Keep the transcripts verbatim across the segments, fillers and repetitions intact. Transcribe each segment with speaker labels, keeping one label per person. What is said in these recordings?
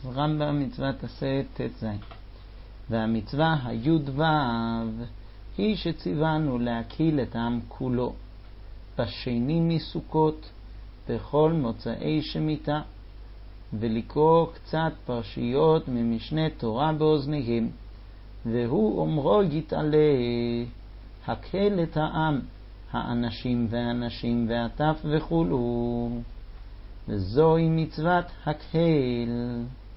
Speaker 1: רמב"ם מצוות עשה ת' והמצווה היוד ו' היא שציוונו להקיל את העם כולו בשני מסוכות בכל מוצאי שמיטה, ולקרוא קצת פרשיות ממשנה תורה באוזניהם, והוא אומרו יתעלה הקהל את העם, האנשים והנשים והטף וכולו, וזוהי מצוות הקהל.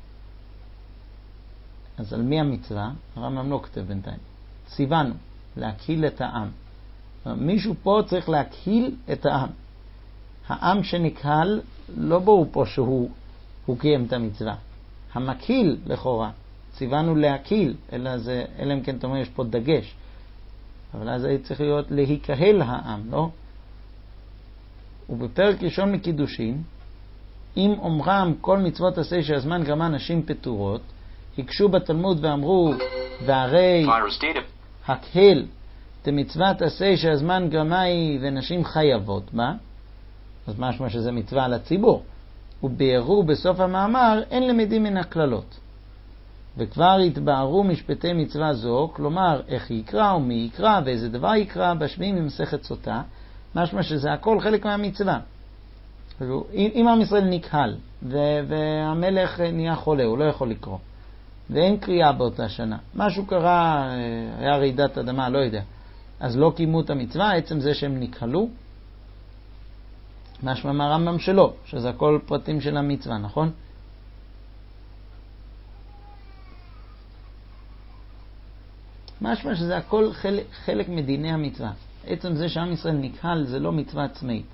Speaker 1: אז על מי המצווה? הרמב"ם לא כתב בינתיים. ציוונו להקיל את העם. מישהו פה צריך להקיל את העם. העם שנקהל לא בואו פה שהוא הוא קיים את המצווה. המקיל לכאורה ציוונו להקיל, אלא זה, אלא אם כן תאמר יש פה דגש, אבל אז זה צריך להיות להיקהל העם, לא? ובפרק ראשון מקידושין, אם אומרם כל מצוות עשה שהזמן גרמה נשים פטורות, הקשו בתלמוד ואמרו, והרי הקהל תמצוות עשה שהזמן גרמה היא ונשים חייבות בה, אז משמע שזה מצווה על הציבור. ובהרו בסוף המאמר אין למדים מן הכללות, וכבר התבהרו משפטי מצווה זו, כלומר איך יקרא ומי יקרא ואיזה דבר יקרא בשביעים ממסכת סוטה, משמע שזה הכל חלק מהמצווה. אם עם ישראל נקהל והמלך נהיה חולה, הוא לא יכול לקרוא ואין קריאה באותה שנה, משהו קרה, היה רעידת אדמה, לא יודע, אז לא קיימו את המצווה, עצם זה שהם נקהלו, משמע מהרמב"ם שלו, שזה הכל פרטים של המצווה, נכון? משמע שזה הכל חלק, חלק מדיני המצווה. עצם זה שעם ישראל נקהל זה לא מצווה עצמאית.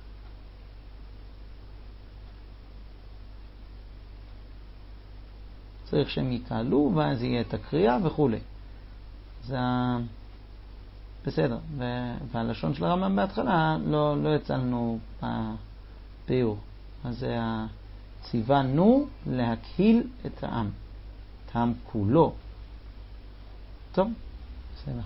Speaker 1: צריך שהם יקהלו ואז יהיה את הקריאה וכו'. זה בסדר. ו... והלשון של הרמב"ם בהתחלה לא, לא יצלנו בפיור. אז זה ציוונו להקהיל את העם. את העם כולו. טוב.